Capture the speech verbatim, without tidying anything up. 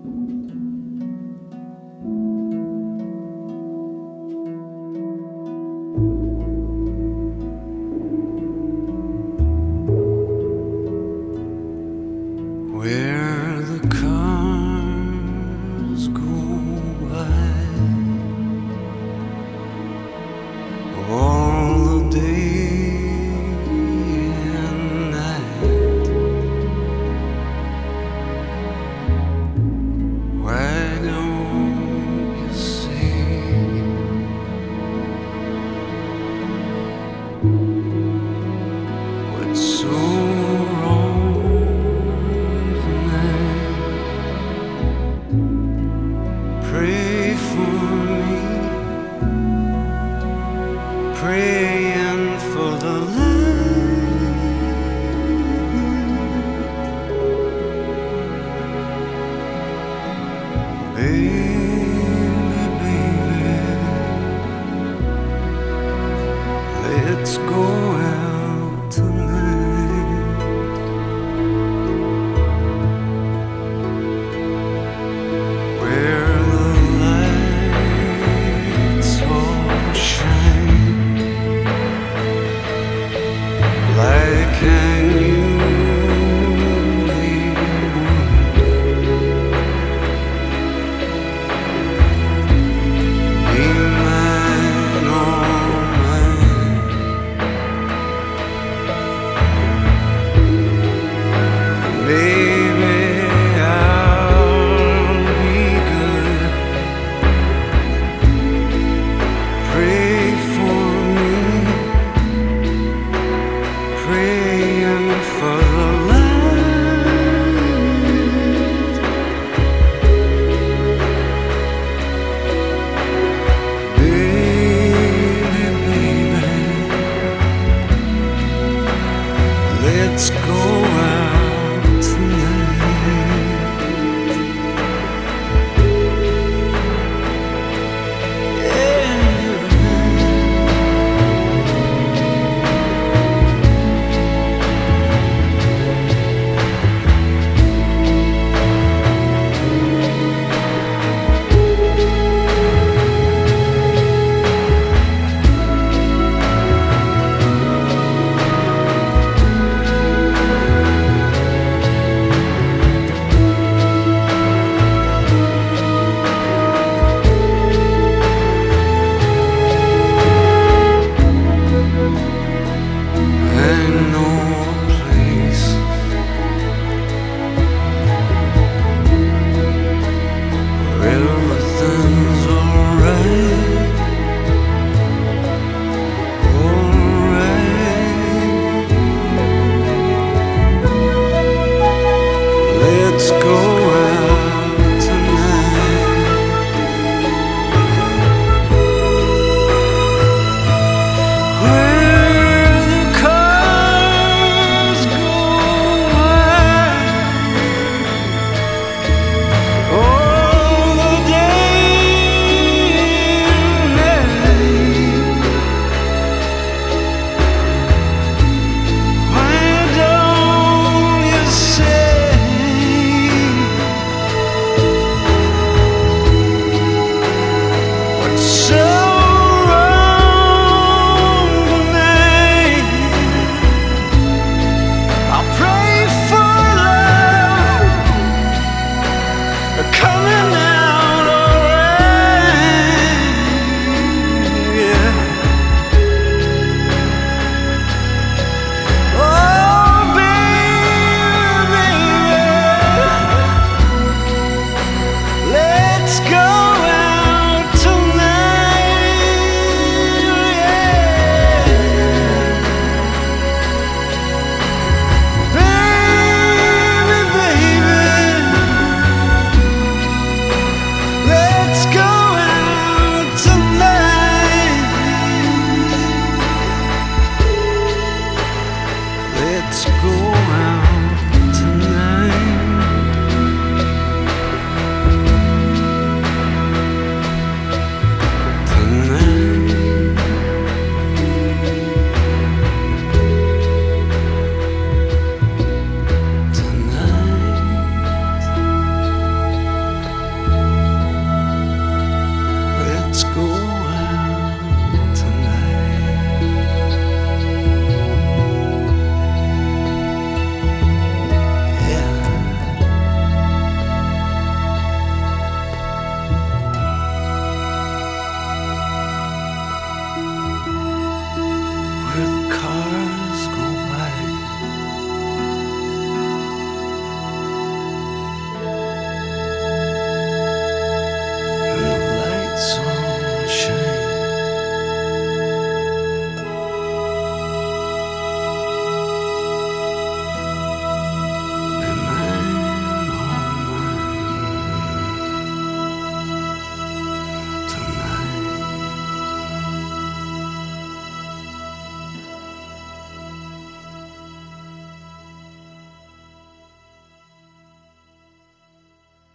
Where the cars go by, all the day and night. Why don't you see what's so wrong? Pray for me, praying for the light. Baby, baby, let's go out tonight. Where like I knew they would. Be mine, all mine. Baby, I'll be good. Pray for me, praying for the light. Baby, baby, let's go out tonight. Yeah. Everything's alright, alright. Let's go out.